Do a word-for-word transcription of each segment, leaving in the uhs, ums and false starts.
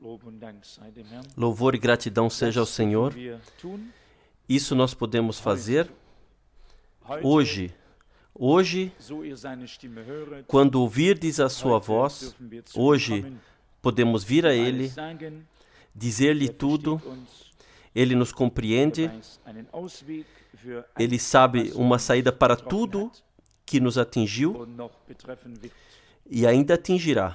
Louvor e gratidão seja ao Senhor. Isso nós podemos fazer hoje. Hoje, quando ouvirdes a sua voz, hoje podemos vir a Ele, dizer-lhe tudo. Ele nos compreende. Ele sabe uma saída para tudo que nos atingiu e ainda atingirá.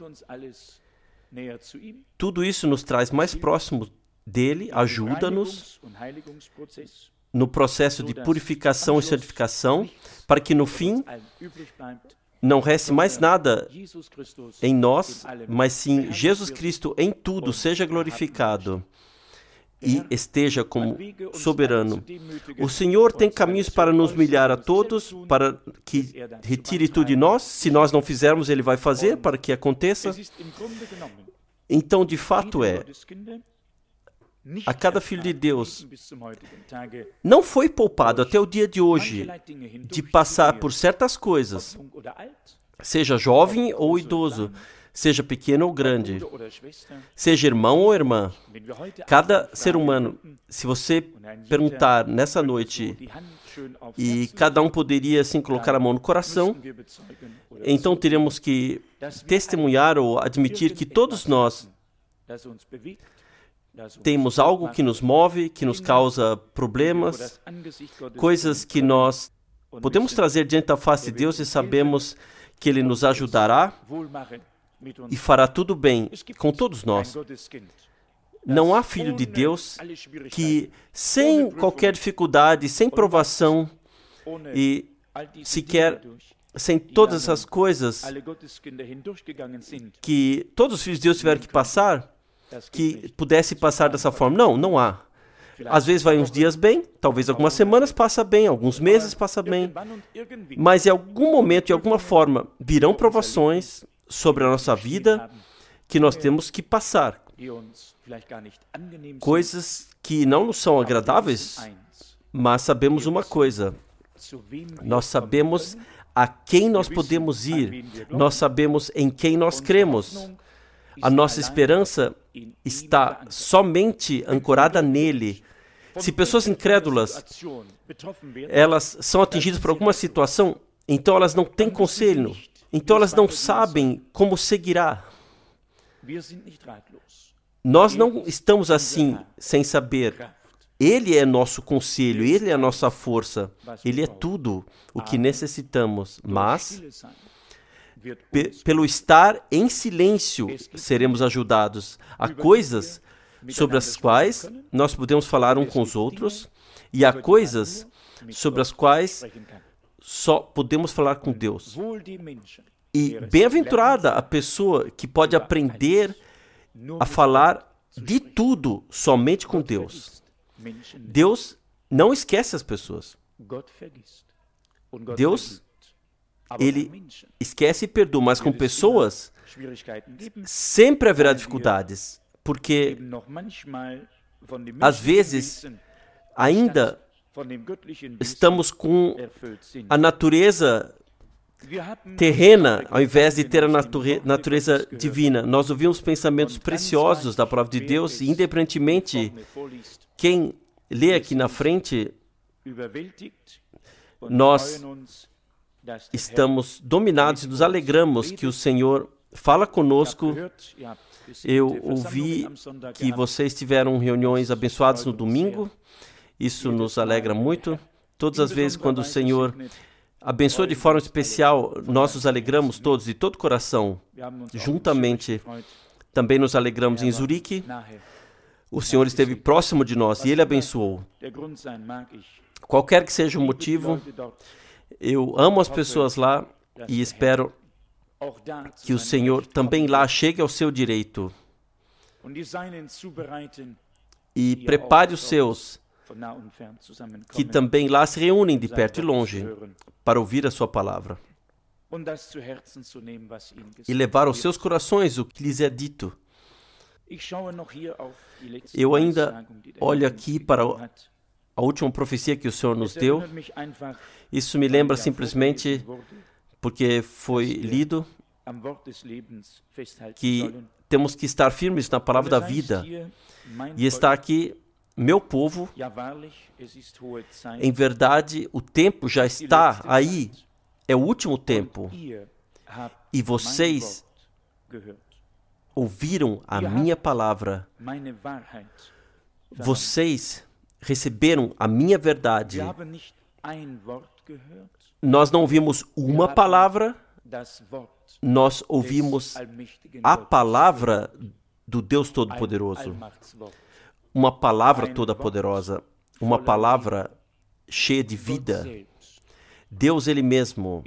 Tudo isso nos traz mais próximo dele, ajuda-nos no processo de purificação e santificação, para que no fim não reste mais nada em nós, mas sim Jesus Cristo em tudo seja glorificado e esteja como soberano. O Senhor tem caminhos para nos humilhar a todos, para que retire tudo de nós. Se nós não fizermos, Ele vai fazer para que aconteça. Então, de fato é, a cada filho de Deus não foi poupado até o dia de hoje de passar por certas coisas, seja jovem ou idoso, seja pequeno ou grande, seja irmão ou irmã. Cada ser humano, se você perguntar nessa noite, e cada um poderia assim colocar a mão no coração, então teremos que testemunhar ou admitir que todos nós temos algo que nos move, que nos causa problemas, coisas que nós podemos trazer diante da face de Deus e sabemos que Ele nos ajudará e fará tudo bem com todos nós. Não há filho de Deus que, sem qualquer dificuldade, sem provação e sequer sem todas essas coisas que todos os filhos de Deus tiveram que passar, que pudesse passar dessa forma. Não, não há. Às vezes vai uns dias bem, talvez algumas semanas passa bem, alguns meses passa bem, mas em algum momento, de alguma forma, virão provações sobre a nossa vida que nós temos que passar. Coisas que não nos são agradáveis, mas sabemos uma coisa. Nós sabemos a quem nós podemos ir. Nós sabemos em quem nós cremos. A nossa esperança está somente ancorada nele. Se pessoas incrédulas, elas são atingidas por alguma situação, então elas não têm conselho. Então elas não sabem como seguirá. Nós não estamos assim, sem saber. Ele é nosso conselho, Ele é a nossa força, Ele é tudo o que necessitamos. Mas, pe- pelo estar em silêncio, seremos ajudados. Há coisas sobre as quais nós podemos falar uns com os outros, e há coisas sobre as quais só podemos falar com Deus. E bem-aventurada a pessoa que pode aprender a falar de tudo somente com Deus. Deus não esquece as pessoas. Deus, Ele esquece e perdoa, mas com pessoas sempre haverá dificuldades, porque às vezes ainda estamos com a natureza terrena, ao invés de ter a nature- natureza divina. Nós ouvimos pensamentos preciosos da palavra de Deus, e independentemente quem lê aqui na frente, nós estamos dominados e nos alegramos que o Senhor fala conosco. Eu ouvi que vocês tiveram reuniões abençoadas no domingo. Isso nos alegra muito. Todas as vezes quando o Senhor abençoa de forma especial, nós nos alegramos todos de todo o coração. Juntamente, também nos alegramos em Zurique. O Senhor esteve próximo de nós e Ele abençoou. Qualquer que seja o motivo, eu amo as pessoas lá e espero que o Senhor também lá chegue ao seu direito e prepare os seus, que também lá se reúnem de perto e longe para ouvir a sua palavra e levar aos seus corações o que lhes é dito. Eu ainda olho aqui para a última profecia que o Senhor nos deu. Isso me lembra simplesmente porque foi lido que temos que estar firmes na palavra da vida. E está aqui, meu povo, em verdade, o tempo já está aí, é o último tempo, e vocês ouviram a minha palavra, vocês receberam a minha verdade. Nós não ouvimos uma palavra, nós ouvimos a palavra do Deus Todo-Poderoso. Uma palavra toda poderosa, uma palavra cheia de vida. Deus Ele mesmo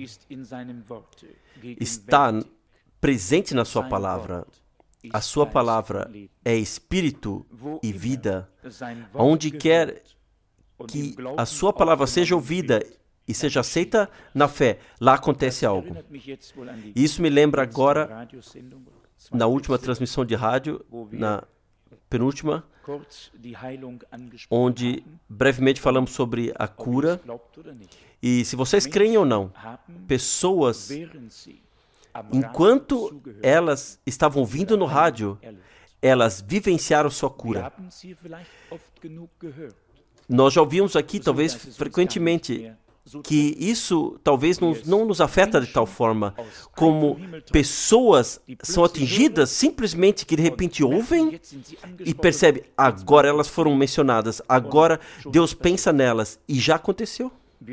está presente na sua palavra. A sua palavra é espírito e vida. Onde quer que a sua palavra seja ouvida e seja aceita na fé, lá acontece algo. Isso me lembra agora, na última transmissão de rádio, na penúltima, onde brevemente falamos sobre a cura. E se vocês creem ou não, pessoas, enquanto elas estavam ouvindo no rádio, elas vivenciaram sua cura. Nós já ouvimos aqui, talvez frequentemente, que isso talvez não, não nos afeta de tal forma, como pessoas são atingidas simplesmente que de repente ouvem e percebem, agora elas foram mencionadas, agora Deus pensa nelas, e já aconteceu.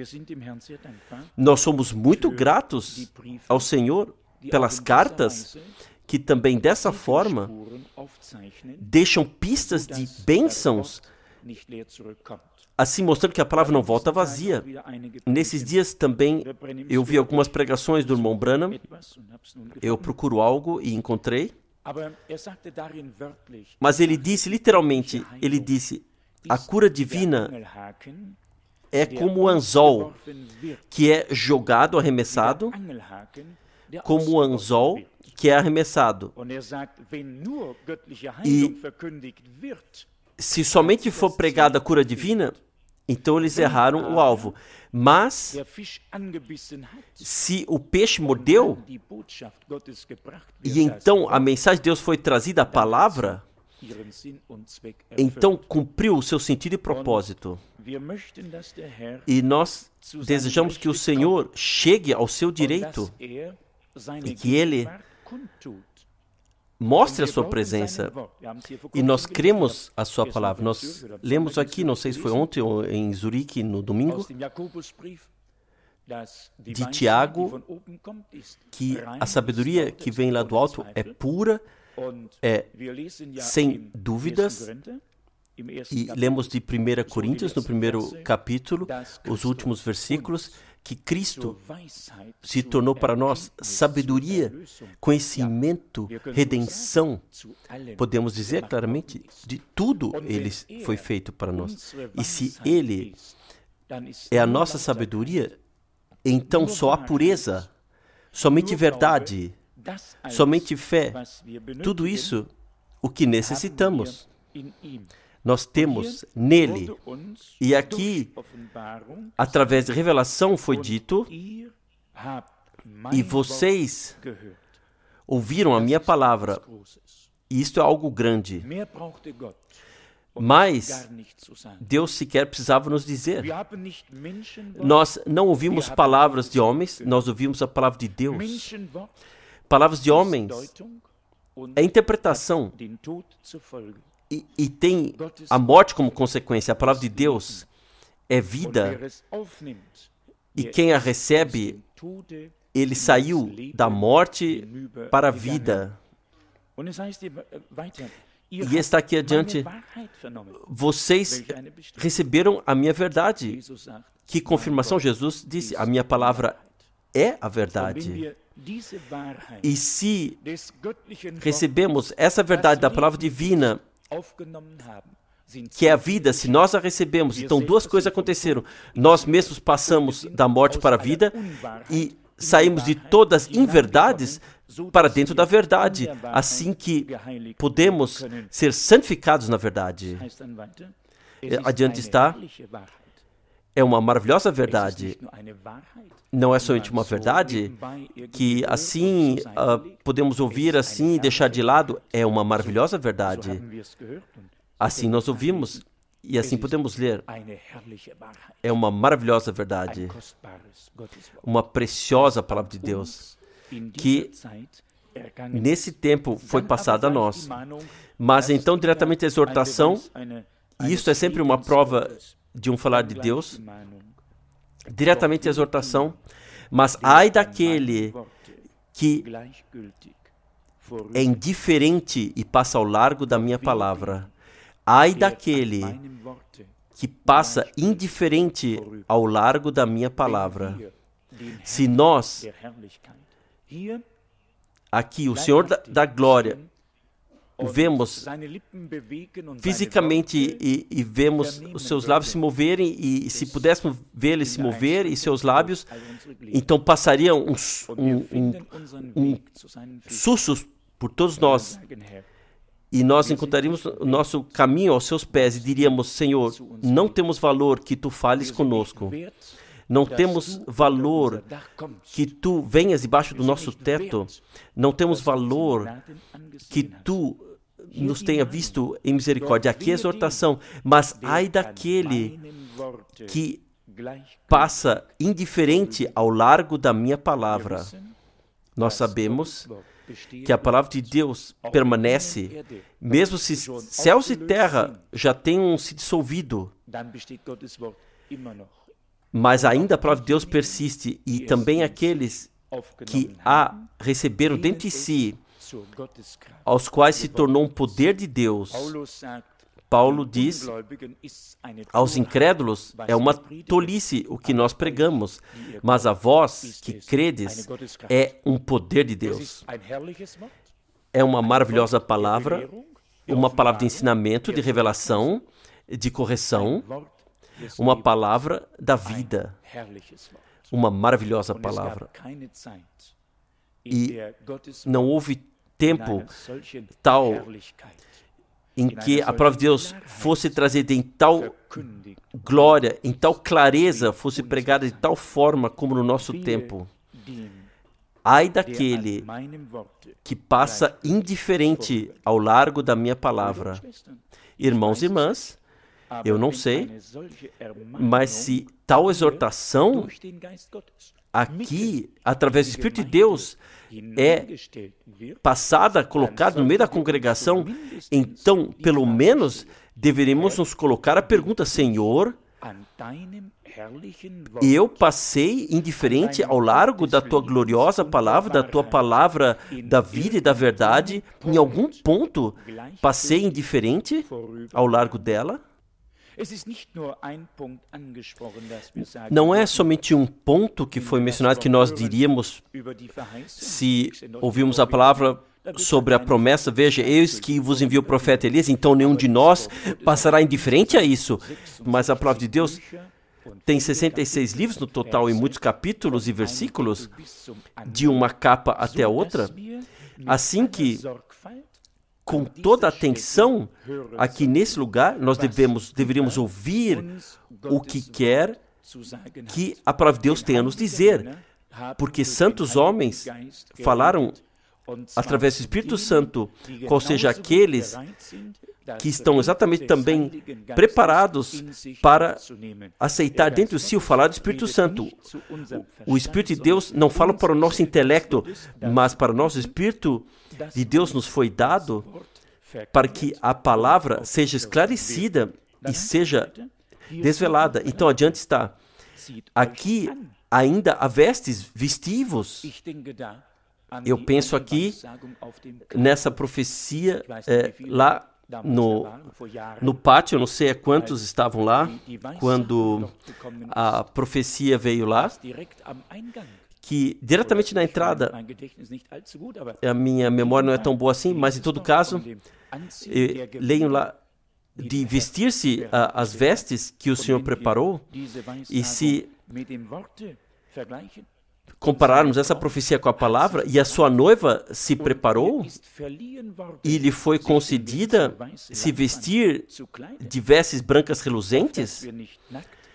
Nós somos muito gratos ao Senhor pelas cartas que também dessa forma deixam pistas de bênçãos, assim mostrando que a palavra não volta vazia. Nesses dias também eu vi algumas pregações do irmão Branham, eu procuro algo e encontrei, mas ele disse literalmente, ele disse, a cura divina é como o anzol que é jogado, arremessado, como o anzol que é arremessado. E se somente for pregada a cura divina, então eles erraram o alvo. Mas, se o peixe mordeu, e então a mensagem de Deus foi trazida, a palavra, então cumpriu o seu sentido e propósito. E nós desejamos que o Senhor chegue ao seu direito e que Ele mostre a sua presença. E nós cremos a sua palavra. Nós lemos aqui, não sei se foi ontem ou em Zurique, no domingo, de Tiago, que a sabedoria que vem lá do alto é pura, é sem dúvidas. E lemos de primeira Coríntios, no primeiro capítulo, os últimos versículos, que Cristo se tornou para nós sabedoria, conhecimento, redenção. Podemos dizer claramente, de tudo Ele foi feito para nós. E se Ele é a nossa sabedoria, então só há pureza, somente verdade, somente fé. Tudo isso, o que necessitamos, nós temos nele. E aqui, através de revelação, foi dito, e vocês ouviram a minha palavra. E isto é algo grande. Mas Deus sequer precisava nos dizer. Nós não ouvimos palavras de homens, nós ouvimos a palavra de Deus. Palavras de homens é interpretação. E, e tem a morte como consequência. A palavra de Deus é vida. E quem a recebe, ele saiu da morte para a vida. E está aqui adiante, vocês receberam a minha verdade. Que confirmação? Jesus disse, a minha palavra é a verdade. E se recebemos essa verdade da palavra divina, que é a vida, se nós a recebemos, então duas coisas aconteceram. Nós mesmos passamos da morte para a vida e saímos de todas as inverdades para dentro da verdade, assim que podemos ser santificados na verdade. Adiante está, é uma maravilhosa verdade. Não é somente uma verdade que assim uh, podemos ouvir assim e deixar de lado. É uma maravilhosa verdade. Assim nós ouvimos e assim podemos ler. É uma maravilhosa verdade. Uma preciosa palavra de Deus que nesse tempo foi passada a nós. Mas então diretamente a exortação, e isso é sempre uma prova de um falar de Deus, diretamente a exortação, mas ai daquele que é indiferente e passa ao largo da minha palavra. Ai daquele que passa indiferente ao largo da minha palavra. Se nós, aqui, o Senhor da, da glória, vemos fisicamente e, e vemos os seus lábios se moverem, e se pudéssemos ver ele se mover e seus lábios, então passaria um, um, um, um sussurro por todos nós, e nós encontraríamos o nosso caminho aos seus pés e diríamos: Senhor, não temos valor que tu fales conosco. Não temos valor que tu venhas debaixo do nosso teto. Não temos valor que tu nos tenha visto em misericórdia. Aqui é a exortação. Mas ai daquele que passa indiferente ao largo da minha palavra. Nós sabemos que a palavra de Deus permanece, mesmo se céus e terra já tenham se dissolvido. Mas ainda a palavra de Deus persiste, e também aqueles que a receberam dentro de si, aos quais se tornou um poder de Deus. Paulo diz aos incrédulos, é uma tolice o que nós pregamos, mas a vós que credes é um poder de Deus. É uma maravilhosa palavra, uma palavra de ensinamento, de revelação, de correção, uma palavra da vida, uma maravilhosa palavra. E não houve tempo tal em que a palavra de Deus fosse trazida em tal glória, em tal clareza, fosse pregada de tal forma como no nosso tempo. Ai daquele que passa indiferente ao largo da minha palavra. Irmãos e irmãs, eu não sei, mas se tal exortação aqui, através do Espírito de Deus, é passada, colocada no meio da congregação, então, pelo menos, deveríamos nos colocar a pergunta: Senhor, eu passei indiferente ao largo da tua gloriosa palavra, da tua palavra da vida e da verdade, em algum ponto passei indiferente ao largo dela? Não é somente um ponto que foi mencionado que nós diríamos, se ouvimos a palavra sobre a promessa: veja, eis que vos envio o profeta Elias, então nenhum de nós passará indiferente a isso. Mas a palavra de Deus tem sessenta e seis livros no total, e muitos capítulos e versículos, de uma capa até a outra, assim que, com toda a atenção, aqui nesse lugar, nós devemos, deveríamos ouvir o que quer que a palavra de Deus tenha a nos dizer, porque santos homens falaram através do Espírito Santo, qual seja aqueles que estão exatamente também preparados para aceitar dentro de si o falar do Espírito Santo. O Espírito de Deus não fala para o nosso intelecto, mas para o nosso Espírito de Deus nos foi dado para que a palavra seja esclarecida e seja desvelada. Então, adiante está. Aqui ainda há vestes, vestivos. Eu penso aqui nessa profecia é, lá no, no pátio, eu não sei a quantos estavam lá, quando a profecia veio lá, que diretamente na entrada, a minha memória não é tão boa assim, mas em todo caso, leiam lá, de vestir-se as vestes que o Senhor preparou, e se compararmos essa profecia com a palavra, e a sua noiva se preparou, e lhe foi concedida se vestir de vestes brancas reluzentes,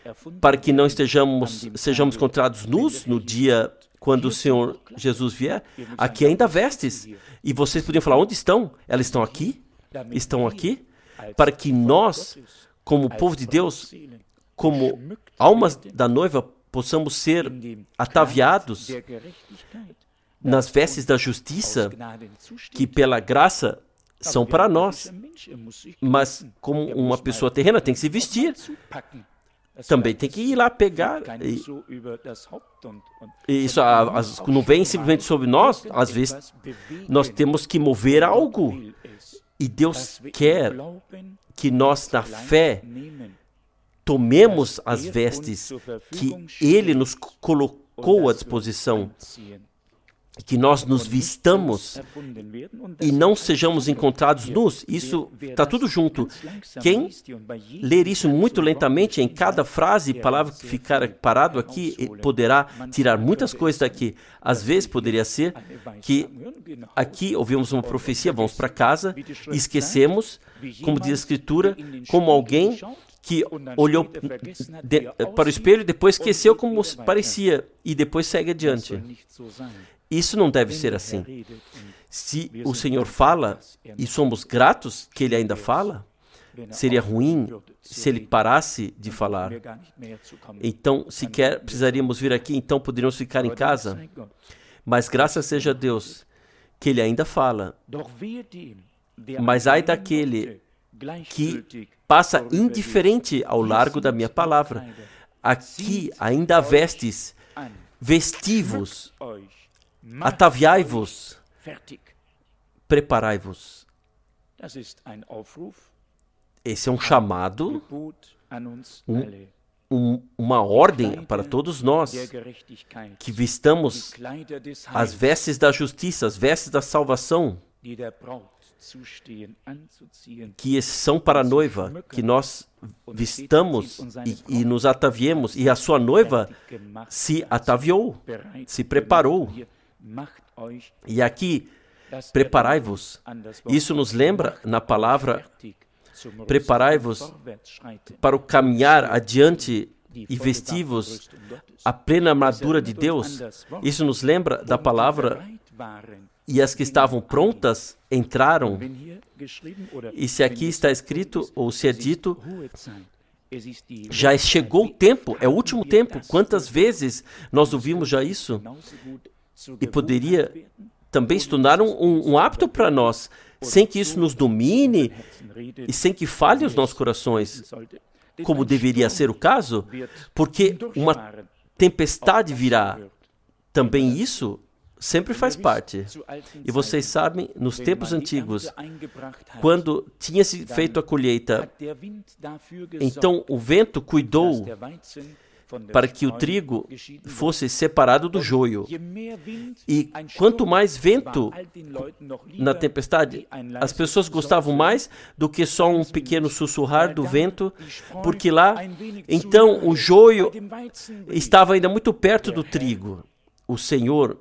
para que não estejamos, sejamos encontrados nus no dia quando o Senhor Jesus vier. Aqui ainda há vestes. E vocês podiam falar, onde estão? Elas estão aqui? Estão aqui? Para que nós, como povo de Deus, como almas da noiva, possamos ser ataviados nas vestes da justiça, que pela graça são para nós. Mas como uma pessoa terrena tem que se vestir, também tem que ir lá pegar. E, e isso a, as, não vem simplesmente sobre nós. Às vezes nós temos que mover algo. E Deus quer que nós, na fé, tomemos as vestes que Ele nos colocou à disposição, que nós nos vistamos e não sejamos encontrados nus. Isso está tudo junto. Quem ler isso muito lentamente, em cada frase, palavra que ficar parado aqui, poderá tirar muitas coisas daqui. Às vezes poderia ser que aqui ouvimos uma profecia, vamos para casa e esquecemos, como diz a Escritura, como alguém que olhou de, para o espelho e depois esqueceu como parecia e depois segue adiante. Isso não deve ser assim. Se o Senhor fala e somos gratos que Ele ainda fala, seria ruim se Ele parasse de falar. Então, sequer precisaríamos vir aqui, então poderíamos ficar em casa. Mas graças seja a Deus que Ele ainda fala. Mas ai daquele que passa indiferente ao largo da minha palavra. Aqui ainda há vestes, vestivos, ataviai-vos, preparai-vos. Esse é um chamado, um, um, uma ordem para todos nós, que vistamos as vestes da justiça, as vestes da salvação, que são para a noiva, que nós vistamos e, e nos ataviemos, e a sua noiva se ataviou, se preparou. E aqui, preparai-vos. Isso nos lembra na palavra, preparai-vos para o caminhar adiante e vestivos a plena armadura de Deus. Isso nos lembra da palavra, e as que estavam prontas entraram. E se aqui está escrito, ou se é dito, já chegou o tempo, é o último tempo. Quantas vezes nós ouvimos já isso? E poderia também se tornar um, um, um hábito para nós, sem que isso nos domine e sem que falhe os nossos corações, como deveria ser o caso, porque uma tempestade virá. Também isso sempre faz parte. E vocês sabem, nos tempos antigos, quando tinha-se feito a colheita, então o vento cuidou para que o trigo fosse separado do joio. E quanto mais vento na tempestade, as pessoas gostavam mais do que só um pequeno sussurrar do vento, porque lá, então, o joio estava ainda muito perto do trigo. O Senhor,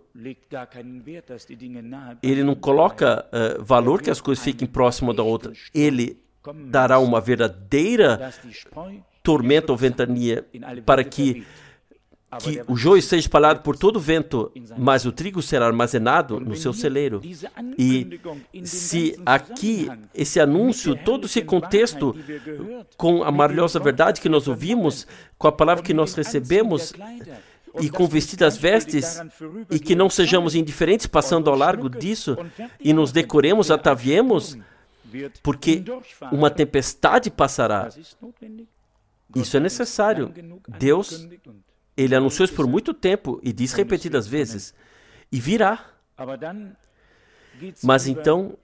Ele não coloca uh, valor que as coisas fiquem próximas da outra. Ele dará uma verdadeira tormenta ou ventania para que, que o joio seja espalhado por todo o vento, mas o trigo será armazenado no seu celeiro. E se aqui esse anúncio, todo esse contexto, com a maravilhosa verdade que nós ouvimos, com a palavra que nós recebemos, e com vestidas vestes, e que não sejamos indiferentes passando ao largo disso, e nos decoremos, ataviemos, porque uma tempestade passará. Isso é necessário. Deus, Ele anunciou isso por muito tempo, e diz repetidas vezes, e virá. Mas então,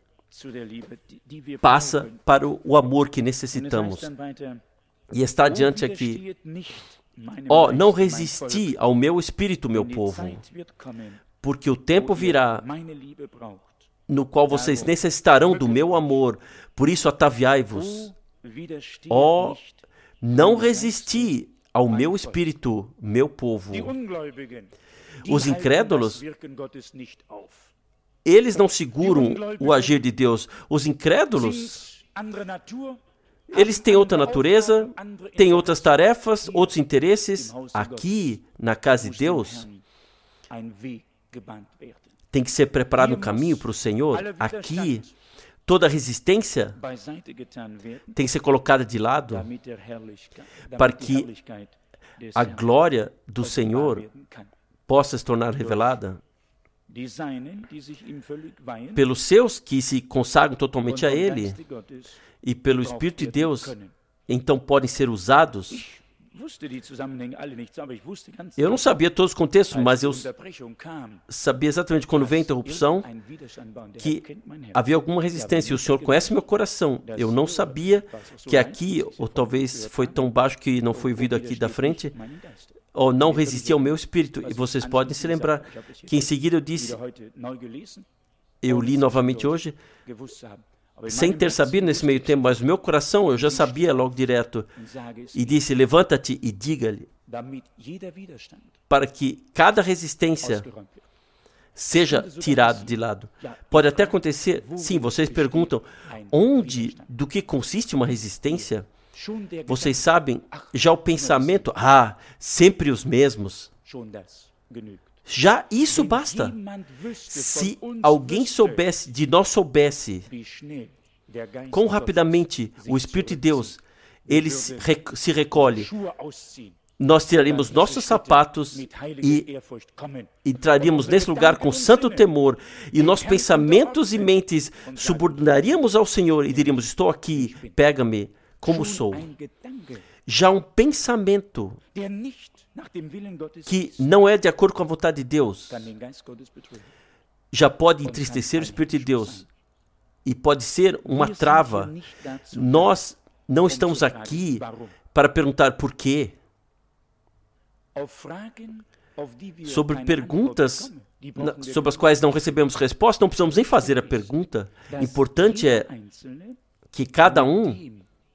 passa para o amor que necessitamos. E está adiante aqui, ó, oh, não resisti ao meu espírito, meu povo, porque o tempo virá no qual vocês necessitarão do meu amor, por isso ataviai-vos. Ó, oh, não resisti ao meu espírito, meu povo. Os incrédulos, eles não seguram o agir de Deus. Os incrédulos Eles têm outra natureza, têm outras tarefas, outros interesses. Aqui, na casa de Deus, tem que ser preparado um caminho para o Senhor. Aqui, toda resistência tem que ser colocada de lado para que a glória do Senhor possa se tornar revelada. Pelos seus que se consagram totalmente a Ele e pelo Espírito de Deus, então podem ser usados. Eu não sabia todos os contextos, mas eu sabia exatamente quando veio a interrupção que havia alguma resistência. E o Senhor conhece meu coração. Eu não sabia que aqui, ou talvez foi tão baixo que não foi ouvido aqui da frente, ou não resistia ao meu espírito. E vocês podem se lembrar que em seguida eu disse, eu li novamente hoje, sem ter sabido nesse meio tempo, mas o meu coração eu já sabia logo direto. E disse, levanta-te e diga-lhe, para que cada resistência seja tirada de lado. Pode até acontecer, sim, vocês perguntam, onde, do que consiste uma resistência? Vocês sabem, já o pensamento, ah, sempre os mesmos. Já isso basta. Se alguém soubesse, de nós soubesse, quão rapidamente o Espírito de Deus, ele se, rec- se recolhe, nós tiraríamos nossos sapatos e entraríamos nesse lugar com santo temor, e nossos pensamentos e mentes subordinaríamos ao Senhor e diríamos, estou aqui, pega-me como sou. Já um pensamento que não é de acordo com a vontade de Deus, já pode entristecer o Espírito de Deus e pode ser uma trava. Nós não estamos aqui para perguntar por quê. Sobre perguntas sobre as quais não recebemos resposta, não precisamos nem fazer a pergunta. O importante é que cada um,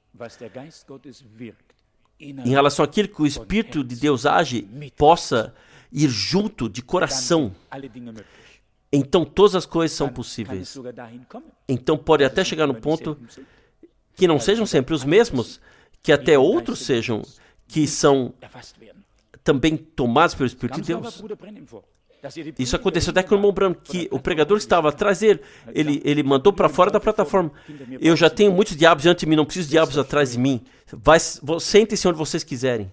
em relação àquilo que o Espírito de Deus age, possa ir junto de coração. Então todas as coisas são possíveis. Então pode até chegar no ponto que não sejam sempre os mesmos, que até outros sejam, que são também tomados pelo Espírito de Deus. Isso aconteceu até com o irmão Branham, que o pregador estava atrás dele, ele, ele mandou para fora da plataforma. Eu já tenho muitos diabos diante de mim, não preciso de diabos atrás de mim. Vai, sentem-se onde vocês quiserem.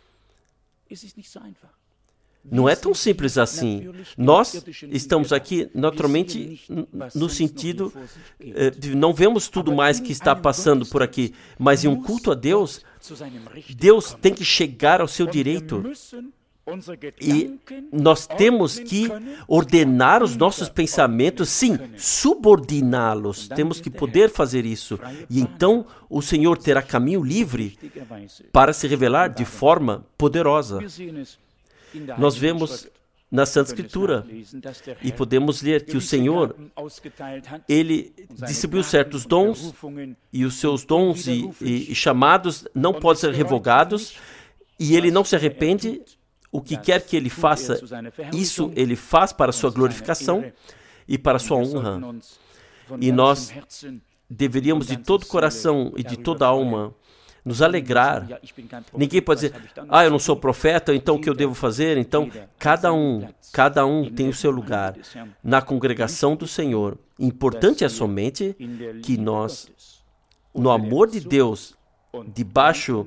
Não é tão simples assim. Nós estamos aqui, naturalmente, no sentido de não vemos tudo mais que está passando por aqui, mas em um culto a Deus, Deus tem que chegar ao seu direito. E nós temos que ordenar os nossos pensamentos, sim, subordiná-los. Temos que poder fazer isso. E então o Senhor terá caminho livre para se revelar de forma poderosa. Nós vemos na Santa Escritura e podemos ler que o Senhor, ele distribuiu certos dons e os seus dons e, e, e chamados não podem ser revogados, e ele não se arrepende. O que quer que ele faça, isso ele faz para a sua glorificação e para a sua honra. E nós deveríamos de todo o coração e de toda a alma nos alegrar. Ninguém pode dizer, ah, eu não sou profeta, então o que eu devo fazer? Então, cada um, cada um tem o seu lugar na congregação do Senhor. Importante é somente que nós, no amor de Deus, debaixo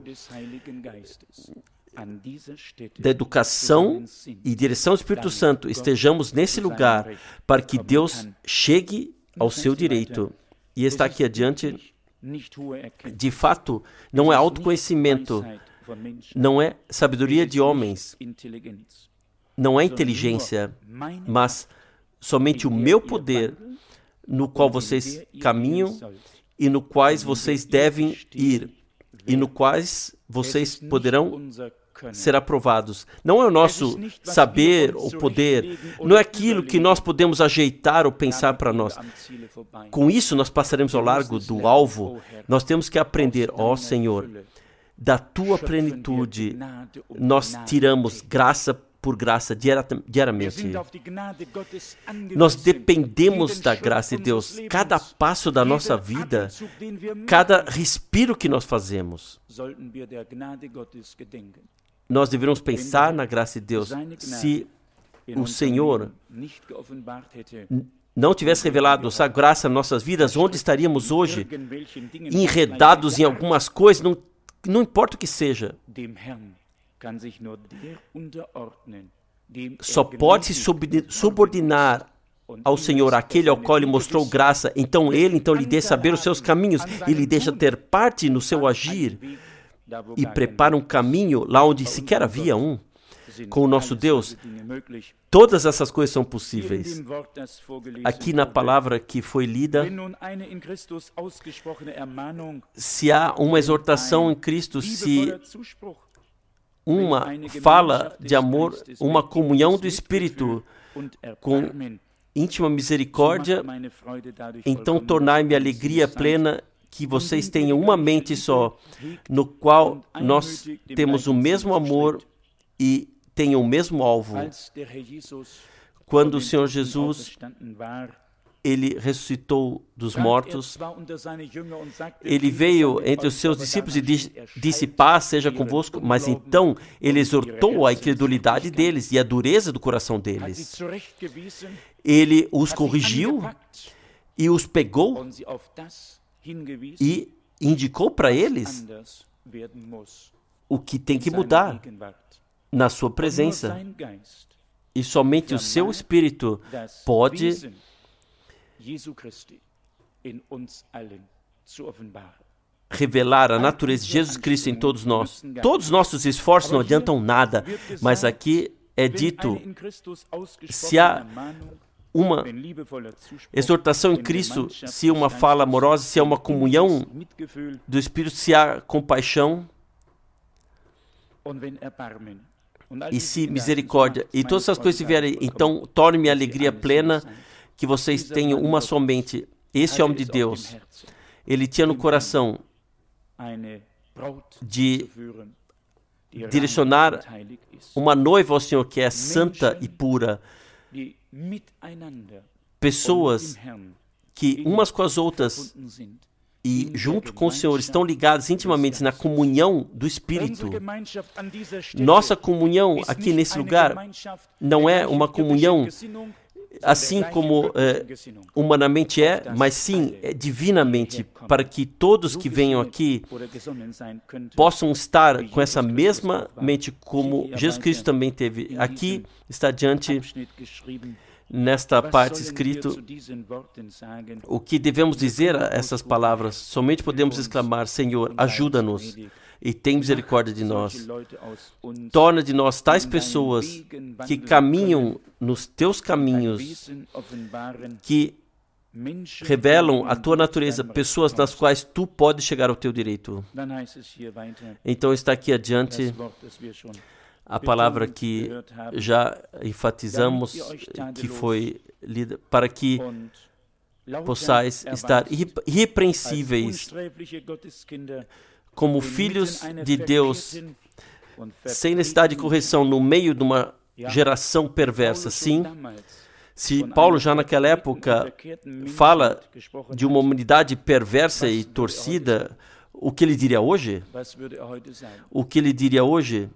da educação e direção do Espírito Santo, estejamos nesse lugar para que Deus chegue ao seu direito. E está aqui adiante, de fato, não é autoconhecimento, não é sabedoria de homens, não é inteligência, mas somente o meu poder, no qual vocês caminham e no quais vocês devem ir, e no quais vocês poderão ser aprovados. Não é o nosso saber ou poder, não é aquilo que nós podemos ajeitar ou pensar para nós. Com isso, nós passaremos ao largo do alvo. Nós temos que aprender, ó Senhor, da tua plenitude, nós tiramos graça por graça diariamente. Nós dependemos da graça de Deus. Cada passo da nossa vida, cada respiro que nós fazemos, nós devemos pensar na graça de Deus. Se o Senhor não tivesse revelado essa graça em nossas vidas, onde estaríamos hoje? Enredados em algumas coisas, não, não importa o que seja. Só pode se subordinar ao Senhor, aquele ao qual Ele mostrou graça. Então Ele então lhe deixa saber os seus caminhos e lhe deixa ter parte no seu agir e prepara um caminho lá onde sequer havia um. Com o nosso Deus, todas essas coisas são possíveis. Aqui na palavra que foi lida, se há uma exortação em Cristo, se uma fala de amor, uma comunhão do Espírito com íntima misericórdia, então tornai-me alegria plena, que vocês tenham uma mente só, no qual nós temos o mesmo amor e tenham o mesmo alvo. Quando o Senhor Jesus, Ele ressuscitou dos mortos, Ele veio entre os seus discípulos e disse, paz seja convosco, mas então Ele exortou a incredulidade deles e a dureza do coração deles. Ele os corrigiu e os pegou e indicou para eles o que tem que mudar na sua presença. E somente o seu Espírito pode revelar a natureza de Jesus Cristo em todos nós. Todos os nossos esforços não adiantam nada, mas aqui é dito, se há uma exortação em Cristo, se há uma fala amorosa, se há uma comunhão do Espírito, se há compaixão, e se misericórdia, e todas essas coisas vierem, então torne-me a alegria plena, que vocês tenham uma somente. Esse homem de Deus, ele tinha no coração de direcionar uma noiva ao Senhor que é santa e pura, pessoas que umas com as outras e junto com o Senhor estão ligadas intimamente na comunhão do Espírito. Nossa comunhão aqui nesse lugar não é uma comunhão assim como é, humanamente é, mas sim é divinamente, para que todos que venham aqui possam estar com essa mesma mente como Jesus Cristo também teve. Aqui está diante, nesta parte escrito, o que devemos dizer a essas palavras. Somente podemos exclamar, Senhor, ajuda-nos e tem misericórdia de nós. Torna de nós tais pessoas que caminham nos teus caminhos, que revelam a tua natureza, pessoas nas quais tu podes chegar ao teu direito. Então está aqui adiante a palavra que já enfatizamos, que foi lida, para que possais estar irrepreensíveis como filhos de Deus, sem necessidade de correção, no meio de uma geração perversa. Sim, se Paulo já naquela época fala de uma humanidade perversa e torcida, o que ele diria hoje? O que ele diria hoje?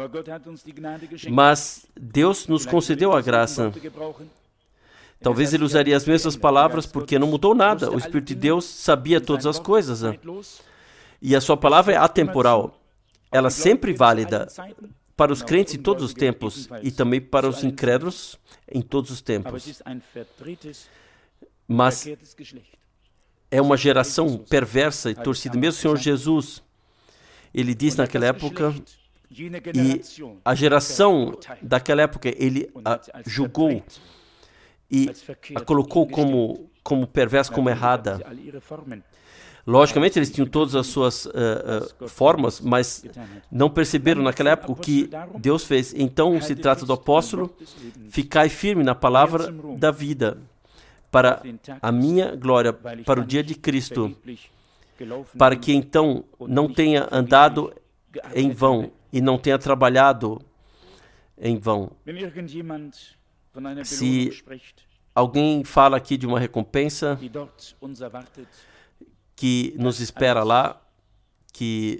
Mas Deus nos concedeu a graça. Talvez ele usaria as mesmas palavras porque não mudou nada. O Espírito de Deus sabia todas as coisas. E a sua palavra é atemporal. Ela é sempre válida para os crentes em todos os tempos e também para os incrédulos em todos os tempos. Mas é uma geração perversa e torcida. Mesmo o Senhor Jesus, ele diz naquela época, e a geração daquela época, ele a julgou e a colocou como, como perversa, como errada. Logicamente, eles tinham todas as suas uh, uh, formas, mas não perceberam naquela época o que Deus fez. Então, se trata do apóstolo, ficai firme na palavra da vida, para a minha glória, para o dia de Cristo, para que então não tenha andado em vão e não tenha trabalhado em vão. Se alguém fala aqui de uma recompensa que nos espera lá, que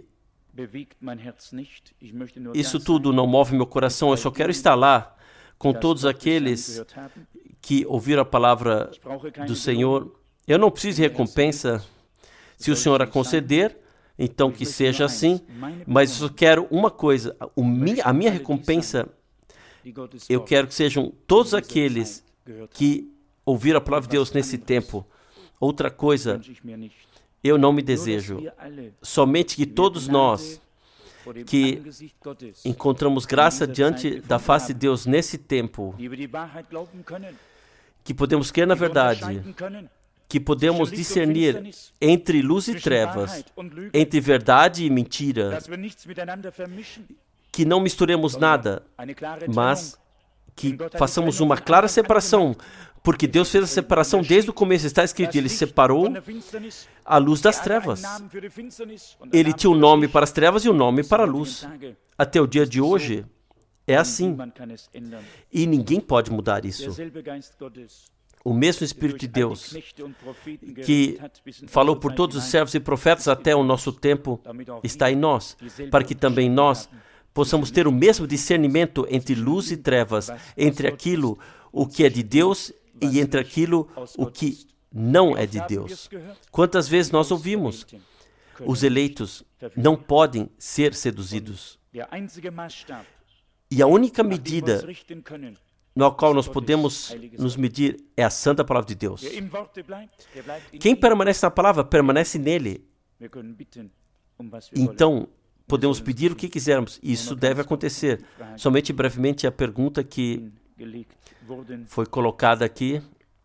isso tudo não move meu coração, eu só quero estar lá com todos aqueles que ouviram a palavra do Senhor. Eu não preciso de recompensa. Se o Senhor a conceder, então que seja assim, mas eu só quero uma coisa, a minha recompensa, eu quero que sejam todos aqueles que ouviram a palavra de Deus nesse tempo. Outra coisa, eu não me desejo. Somente que todos nós que encontramos graça diante da face de Deus nesse tempo, que podemos crer na verdade, que podemos discernir entre luz e trevas, entre verdade e mentira, que não misturemos nada, mas que façamos uma clara separação, porque Deus fez a separação desde o começo. Está escrito, Ele separou a luz das trevas. Ele tinha um nome para as trevas e um nome para a luz. Até o dia de hoje, é assim. E ninguém pode mudar isso. O mesmo Espírito de Deus, que falou por todos os servos e profetas até o nosso tempo, está em nós, para que também nós possamos ter o mesmo discernimento entre luz e trevas, entre aquilo o que é de Deus e entre aquilo o que não é de Deus. Quantas vezes nós ouvimos, os eleitos não podem ser seduzidos. E a única medida no qual nós podemos nos medir é a santa palavra de Deus. Quem permanece na palavra, permanece nele. Então, podemos pedir o que quisermos. Isso deve acontecer. Somente brevemente a pergunta que foi colocada aqui.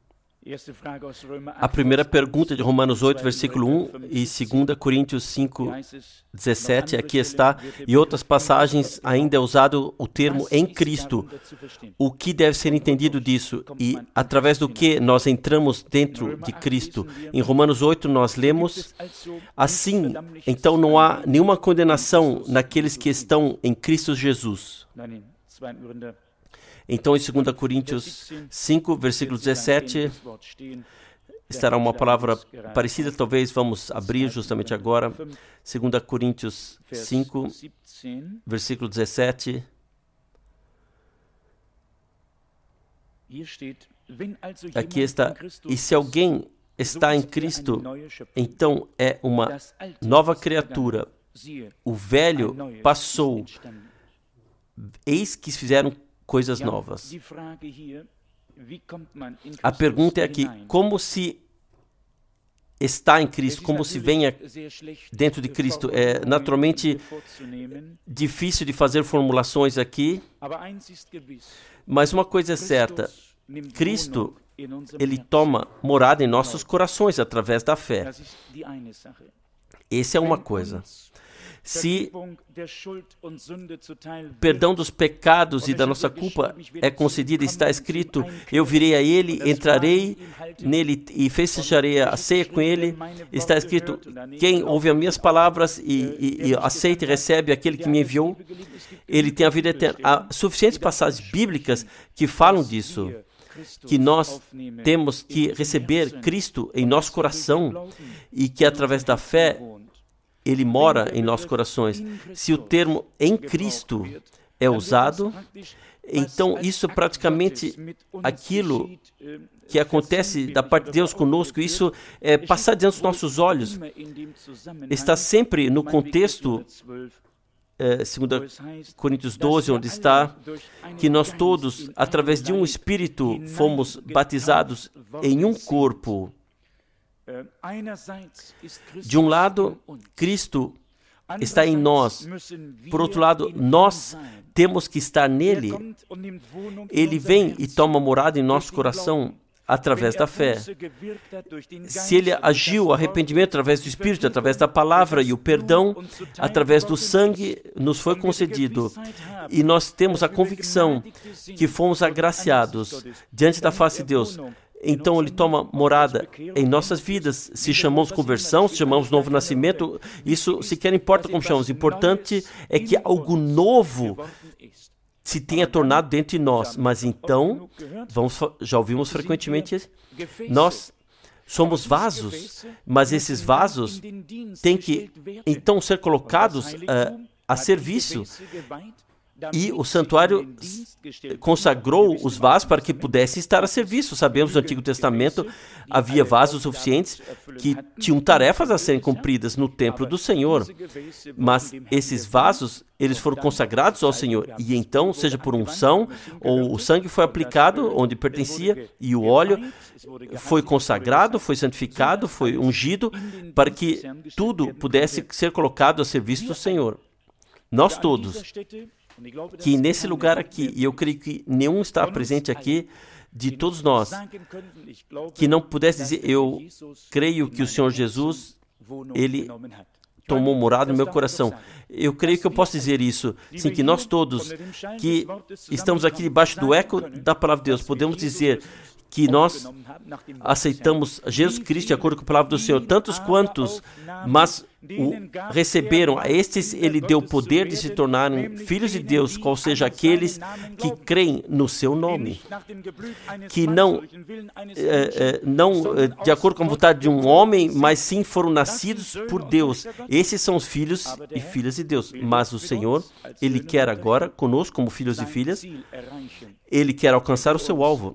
A primeira pergunta de Romanos oito, versículo um e dois Coríntios cinco, dezessete, aqui está. E outras passagens ainda é usado o termo em Cristo. O que deve ser entendido disso? E através do que nós entramos dentro de Cristo? Em Romanos oito nós lemos assim, então não há nenhuma condenação naqueles que estão em Cristo Jesus. Então, em dois Coríntios cinco, versículo dezessete, estará uma palavra parecida, talvez vamos abrir justamente agora. dois Coríntios cinco, versículo dezessete. Aqui está, e se alguém está em Cristo, então é uma nova criatura. O velho passou, eis que fizeram coisas novas. A pergunta é aqui, como se está em Cristo, como se venha dentro de Cristo? É naturalmente difícil de fazer formulações aqui, mas uma coisa é certa, Cristo, Ele toma morada em nossos corações através da fé. Essa é uma coisa. Se perdão dos pecados e da nossa culpa é concedido, está escrito, eu virei a Ele, entrarei nele e festejarei a ceia com Ele. Está escrito, quem ouve as minhas palavras e, e, e aceita e recebe aquele que me enviou, ele tem a vida eterna. Há suficientes passagens bíblicas que falam disso, que nós temos que receber Cristo em nosso coração e que através da fé Ele mora em nossos corações. Se o termo em Cristo é usado, então isso é praticamente aquilo que acontece da parte de Deus conosco. Isso é passar diante dos nossos olhos. Está sempre no contexto, é, dois Coríntios doze, onde está que nós todos, através de um Espírito, fomos batizados em um corpo. De um lado, Cristo está em nós. Por outro lado, nós temos que estar nele. Ele vem e toma morada em nosso coração através da fé. Se ele agiu o arrependimento através do Espírito, através da palavra e o perdão, através do sangue, nos foi concedido. E nós temos a convicção que fomos agraciados diante da face de Deus. Então Ele toma morada em nossas vidas. Se chamamos conversão, se chamamos novo nascimento, isso sequer importa como chamamos. O importante é que algo novo se tenha tornado dentro de nós. Mas então, vamos, já ouvimos frequentemente, nós somos vasos, mas esses vasos têm que então ser colocados uh, a serviço. E o santuário consagrou os vasos para que pudessem estar a serviço. Sabemos que no Antigo Testamento havia vasos suficientes que tinham tarefas a serem cumpridas no templo do Senhor. Mas esses vasos, eles foram consagrados ao Senhor. E então, seja por unção, ou o sangue foi aplicado onde pertencia, e o óleo foi consagrado, foi santificado, foi ungido, para que tudo pudesse ser colocado a serviço do Senhor. Nós todos, que nesse lugar aqui, e eu creio que nenhum está presente aqui, de todos nós, que não pudesse dizer, eu creio que o Senhor Jesus, Ele tomou morada no meu coração. Eu creio que eu posso dizer isso, sim, que nós todos, que estamos aqui debaixo do eco da palavra de Deus, podemos dizer que nós aceitamos Jesus Cristo de acordo com a palavra do Senhor, tantos quantos, mas o receberam, a estes ele deu o poder de se tornarem filhos de Deus, qual seja aqueles que creem no seu nome, que não, é, não de acordo com a vontade de um homem, mas sim foram nascidos por Deus. Esses são os filhos e filhas de Deus. Mas o Senhor, Ele quer agora, conosco como filhos e filhas, Ele quer alcançar o seu alvo.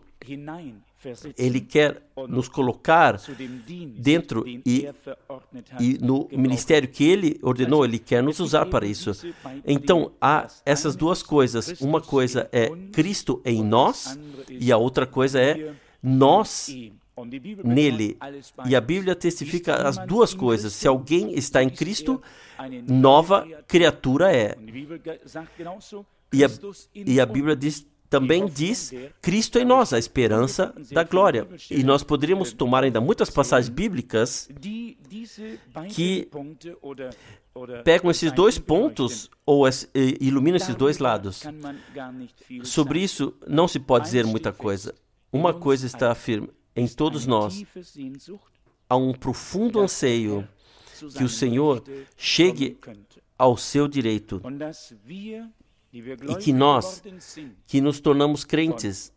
Ele quer nos colocar dentro e, e no ministério que Ele ordenou, Ele quer nos usar para isso. Então, há essas duas coisas. Uma coisa é Cristo em nós e a outra coisa é nós nele. E a Bíblia testifica as duas coisas. Se alguém está em Cristo, nova criatura é. E a, e a Bíblia diz também diz Cristo em nós, a esperança da glória. E nós poderíamos tomar ainda muitas passagens bíblicas que pegam esses dois pontos ou iluminam esses dois lados. Sobre isso não se pode dizer muita coisa. Uma coisa está firme em todos nós. Há um profundo anseio que o Senhor chegue ao seu direito. E que nós, que nos tornamos crentes,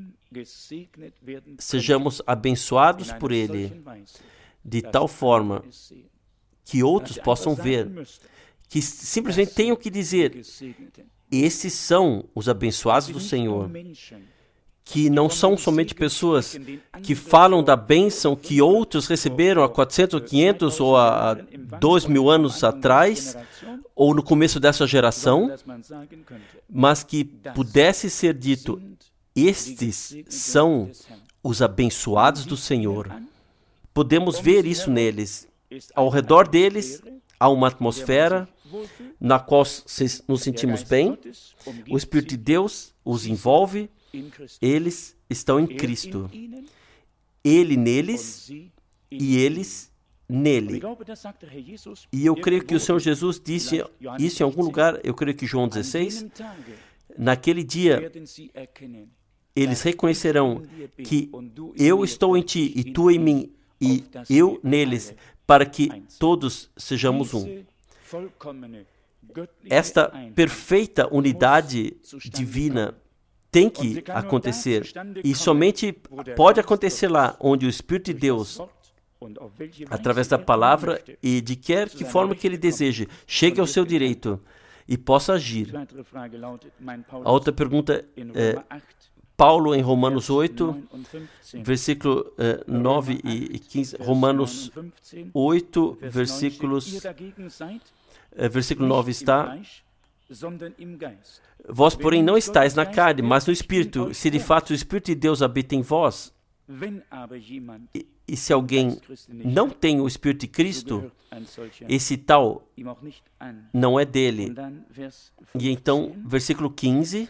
sejamos abençoados por Ele, de tal forma que outros possam ver, que simplesmente tenham que dizer, esses são os abençoados do Senhor, que não são somente pessoas que falam da bênção que outros receberam há quatrocentos, quinhentos ou há dois mil anos atrás, ou no começo dessa geração, mas que pudesse ser dito, estes são os abençoados do Senhor. Podemos ver isso neles. Ao redor deles há uma atmosfera na qual nos sentimos bem, o Espírito de Deus os envolve, eles estão em Cristo. Ele neles e eles nele. E eu creio que o Senhor Jesus disse isso em algum lugar, eu creio que João dezesseis, naquele dia eles reconhecerão que eu estou em ti e tu em mim e eu neles, para que todos sejamos um. Esta perfeita unidade divina tem que acontecer, e somente pode acontecer lá onde o Espírito de Deus, através da palavra e de quer que forma que Ele deseje, chegue ao seu direito e possa agir. A outra pergunta é, Paulo em Romanos oito, versículo eh, nove e quinze, Romanos oito, versículos, eh, versículo nove está... Vós, porém, não estáis na carne, mas no Espírito, se de fato o Espírito de Deus habita em vós. E, e se alguém não tem o Espírito de Cristo, esse tal não é dele. E então, versículo quinze...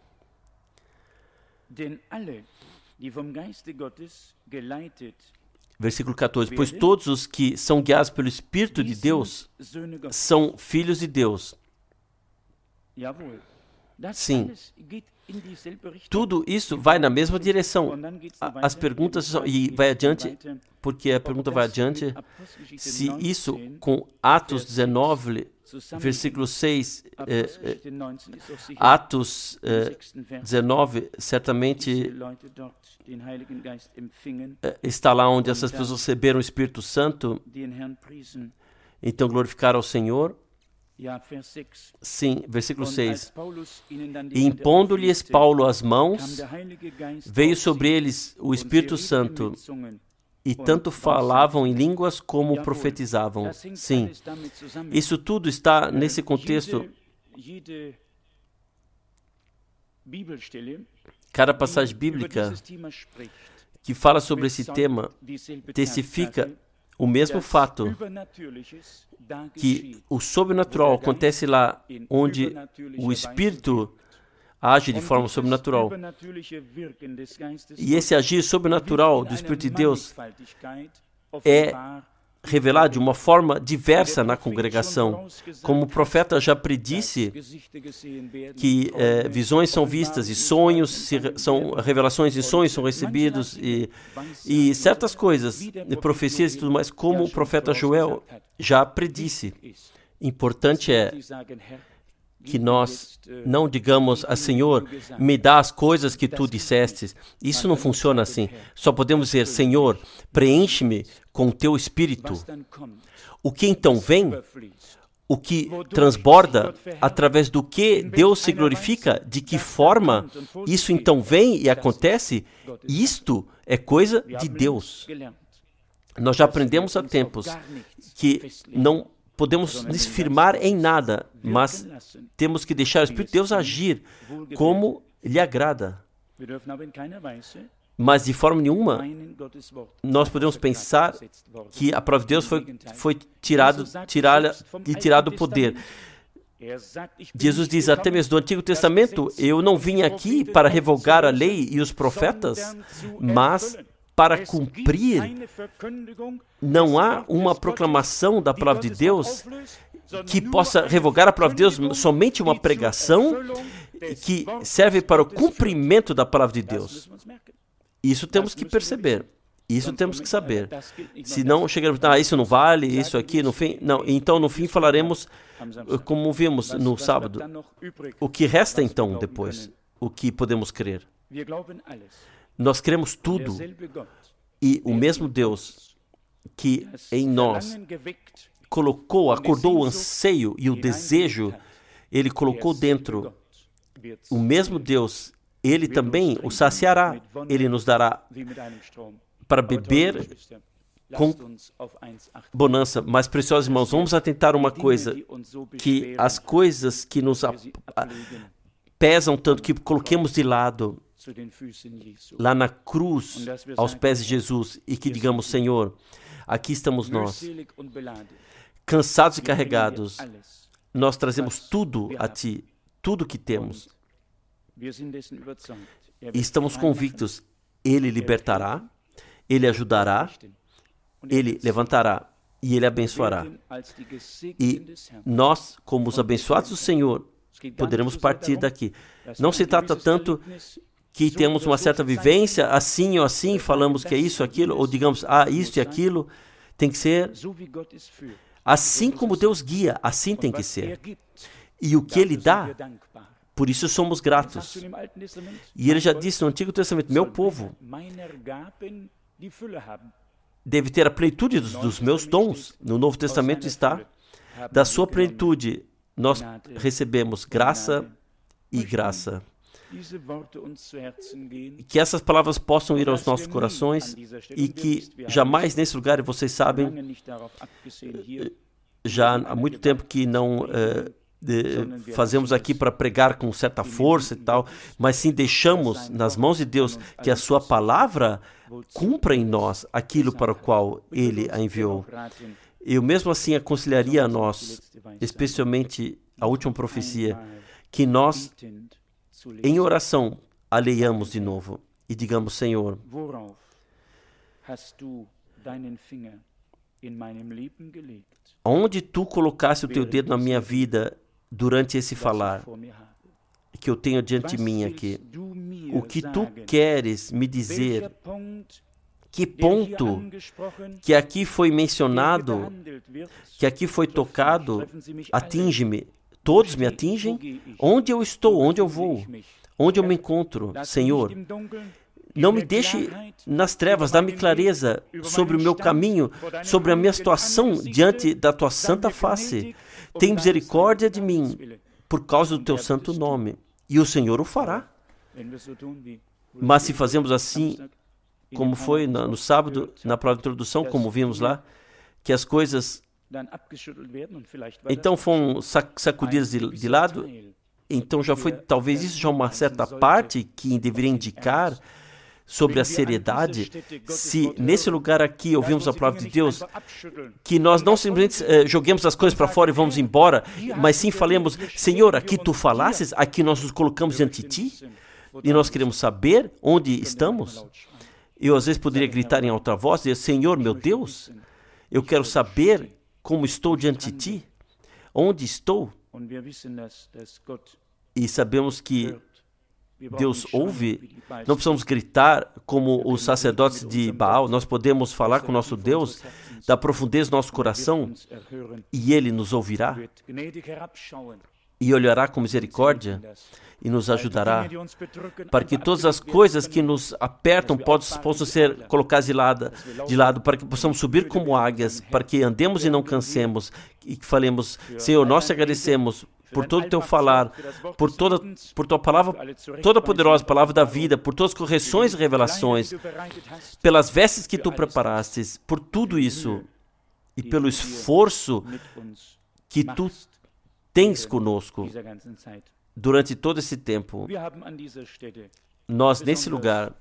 Versículo quatorze. Pois todos os que são guiados pelo Espírito de Deus são filhos de Deus. Sim, tudo isso vai na mesma direção. As perguntas, são, e vai adiante, porque a pergunta vai adiante, se isso com Atos dezenove versículo seis, eh, eh, Atos eh, dezenove, certamente eh, está lá onde essas pessoas receberam o Espírito Santo, então glorificaram ao Senhor. Sim, versículo seis. E impondo-lhes Paulo as mãos, veio sobre eles o Espírito Santo, e tanto falavam em línguas como profetizavam. Sim, isso tudo está nesse contexto. Cada passagem bíblica que fala sobre esse tema testifica o mesmo fato, que o sobrenatural acontece lá onde o Espírito age de forma sobrenatural. E esse agir sobrenatural do Espírito de Deus é revelado de uma forma diversa na congregação. Como o profeta já predisse que eh, visões são vistas e sonhos, se, são revelações e sonhos são recebidos e, e certas coisas, e profecias e tudo mais, como o profeta Joel já predisse. Importante é que nós não digamos a Senhor, me dá as coisas que tu dissestes. Isso não funciona assim. Só podemos dizer, Senhor, preenche-me com o teu Espírito. O que então vem, o que transborda, através do que Deus se glorifica, de que forma isso então vem e acontece, isto é coisa de Deus. Nós já aprendemos há tempos que não podemos nos firmar em nada, mas temos que deixar o Espírito de Deus agir como lhe agrada. Mas de forma nenhuma, nós podemos pensar que a palavra de Deus foi, foi tirado, tirada e tirado do poder. Jesus diz até mesmo do Antigo Testamento, eu não vim aqui para revogar a lei e os profetas, mas para cumprir. Não há uma proclamação da palavra de Deus que possa revogar a palavra de Deus, somente uma pregação que serve para o cumprimento da palavra de Deus. Isso temos que perceber, isso temos que saber. Se não chegarmos, ah, isso não vale, isso aqui, no fim, não. Então, no fim, falaremos, como vimos no sábado, o que resta então depois, o que podemos crer. Nós cremos tudo, e o mesmo Deus que em nós colocou, acordou o anseio e o desejo, Ele colocou dentro. O mesmo Deus, Ele também o saciará, Ele nos dará para beber com bonança. Mas, preciosos irmãos, vamos atentar uma coisa, que as coisas que nos a, a, pesam tanto, que coloquemos de lado, lá na cruz, aos pés de Jesus, e que digamos, Senhor, aqui estamos nós, cansados e carregados, nós trazemos tudo a Ti, tudo que temos, e estamos convictos, Ele libertará, Ele ajudará, Ele levantará e Ele abençoará. E nós, como os abençoados do Senhor, poderemos partir daqui. Não se trata tanto que temos uma certa vivência, assim ou assim, falamos que é isso, aquilo, ou digamos, ah, isso e aquilo. Tem que ser assim como Deus guia, assim tem que ser. E o que Ele dá, por isso somos gratos. E Ele já disse no Antigo Testamento, meu povo deve ter a plenitude dos, dos meus dons. No Novo Testamento está, da sua plenitude nós recebemos graça e graça. Que essas palavras possam ir aos nossos corações e que jamais nesse lugar, e vocês sabem, já há muito tempo que não uh, de, fazemos aqui para pregar com certa força e tal, mas sim deixamos nas mãos de Deus que a sua palavra cumpra em nós aquilo para o qual Ele a enviou. Eu mesmo assim aconselharia a nós, especialmente a última profecia, que nós em oração a leiamos de novo e digamos, Senhor, onde Tu colocaste o Teu dedo na minha vida durante esse falar que eu tenho diante de mim aqui? O que Tu queres me dizer? que ponto que aqui foi mencionado, que aqui foi tocado, atinge-me. Todos me atingem? Onde eu estou? Onde eu vou? Onde eu me encontro, Senhor? Não me deixe nas trevas, dá-me clareza sobre o meu caminho, sobre a minha situação diante da tua santa face. Tem misericórdia de mim por causa do teu santo nome. E o Senhor o fará. Mas se fazemos assim, como foi no, no sábado, na prova de introdução, como vimos lá, que as coisas então foram sacudidas de, de lado, então já foi, talvez isso já uma certa parte que deveria indicar sobre a seriedade, se nesse lugar aqui ouvimos a palavra de Deus, que nós não simplesmente uh, joguemos as coisas para fora e vamos embora, mas sim falemos, Senhor, aqui tu falasses, aqui nós nos colocamos diante de ti, e nós queremos saber onde estamos. Eu às vezes poderia gritar em alta voz, dizer, Senhor, meu Deus, eu quero saber como estou diante de ti, onde estou. E sabemos que Deus ouve, não precisamos gritar como os sacerdotes de Baal, nós podemos falar com o nosso Deus da profundeza do nosso coração e Ele nos ouvirá e olhará com misericórdia e nos ajudará para que todas as coisas que nos apertam possam ser colocadas de lado, de lado, para que possamos subir como águias, para que andemos e não cansemos e que falemos, Senhor, nós te agradecemos por todo o teu falar, por toda por tua palavra, toda a poderosa palavra da vida, por todas as correções e revelações, pelas vestes que tu preparastes, por tudo isso e pelo esforço que tu tens conosco durante todo esse tempo. Nós, nesse lugar,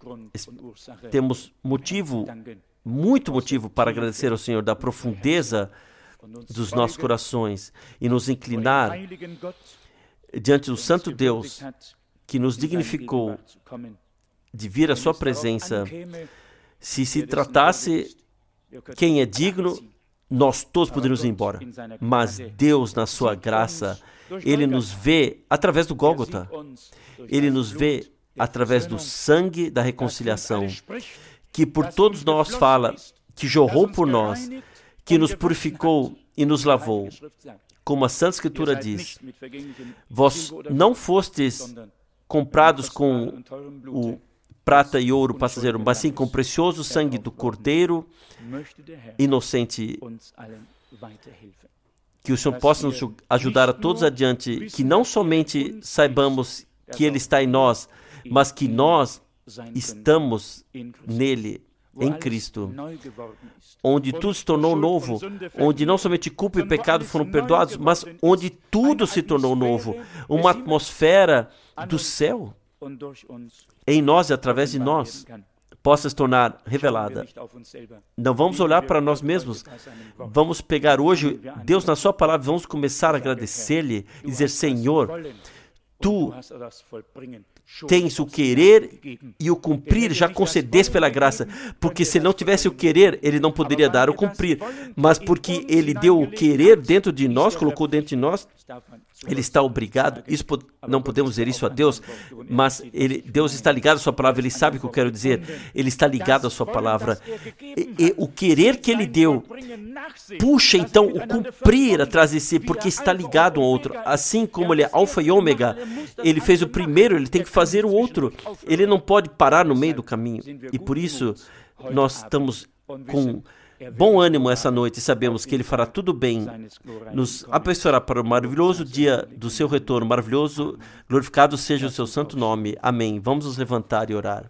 temos motivo, muito motivo para agradecer ao Senhor da profundeza dos nossos corações e nos inclinar diante do Santo Deus que nos dignificou de vir à sua presença. Se se tratasse quem é digno, nós todos poderíamos ir embora. Mas Deus, na sua graça, Ele nos vê através do Gólgota. Ele nos vê através do sangue da reconciliação, que por todos nós fala, que jorrou por nós, que nos purificou e nos lavou. Como a Santa Escritura diz, vós não fostes comprados com o prata e ouro passageiro, mas sim com o precioso sangue do Cordeiro inocente. Que o Senhor possa nos ajudar a todos adiante, que não somente saibamos que Ele está em nós, mas que nós estamos nele, em Cristo, onde tudo se tornou novo, onde não somente culpa e pecado foram perdoados, mas onde tudo se tornou novo, uma atmosfera do céu em nós e através de nós possa se tornar revelada. Não vamos olhar para nós mesmos, vamos pegar hoje Deus na sua palavra, vamos começar a agradecer-lhe e dizer, Senhor, tu tens o querer e o cumprir, já concedeste pela graça, porque se não tivesse o querer, Ele não poderia dar o cumprir, mas porque Ele deu o querer dentro de nós, colocou dentro de nós, Ele está obrigado, isso, não podemos dizer isso a Deus, mas ele, Deus está ligado à sua palavra, Ele sabe o que eu quero dizer, Ele está ligado à sua palavra, e, e o querer que Ele deu, puxa então o cumprir atrás de si, porque está ligado ao outro, assim como Ele é alfa e ômega, Ele fez o primeiro, Ele tem que fazer o outro, Ele não pode parar no meio do caminho, e por isso nós estamos com bom ânimo essa noite e sabemos que Ele fará tudo bem, nos abençoará para o maravilhoso dia do seu retorno, maravilhoso, glorificado seja o seu santo nome. Amém. Vamos nos levantar e orar.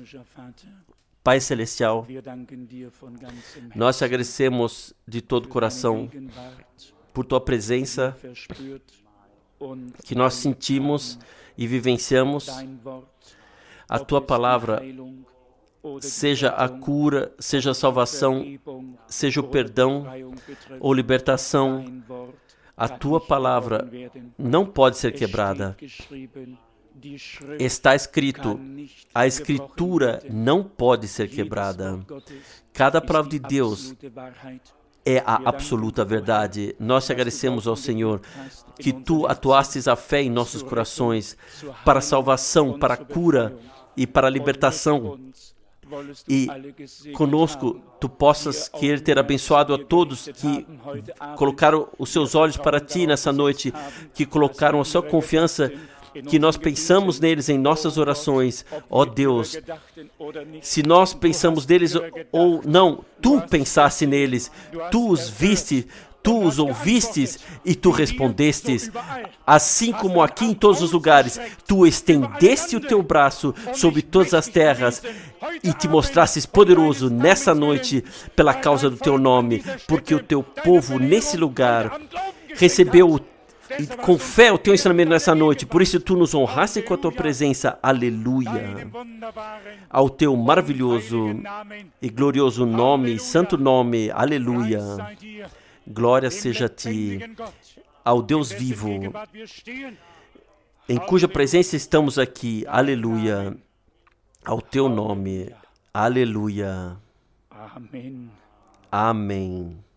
Pai Celestial, nós te agradecemos de todo o coração por Tua presença, que nós sentimos e vivenciamos a Tua palavra, seja a cura, seja a salvação, seja o perdão ou libertação, a Tua palavra não pode ser quebrada. Está escrito, a Escritura não pode ser quebrada. Cada palavra de Deus é a absoluta verdade. Nós te agradecemos ao Senhor que Tu atuastes a fé em nossos corações para a salvação, para a cura e para a libertação. e conosco tu possas querer ter abençoado a todos que colocaram os seus olhos para ti nessa noite, que colocaram a sua confiança, que nós pensamos neles em nossas orações. Ó Deus, se nós pensamos neles ou não, tu pensaste neles, tu os viste, tu os ouvistes e tu respondestes. Assim como aqui em todos os lugares, tu estendeste o teu braço sobre todas as terras e te mostrastes poderoso nessa noite pela causa do teu nome, porque o teu povo nesse lugar recebeu com fé o teu ensinamento nessa noite. Por isso tu nos honraste com a tua presença. Aleluia. Ao teu maravilhoso e glorioso nome, santo nome. Aleluia. Glória seja a ti, ao Deus vivo, em cuja presença estamos aqui. Aleluia. Ao teu nome. Aleluia. Amém.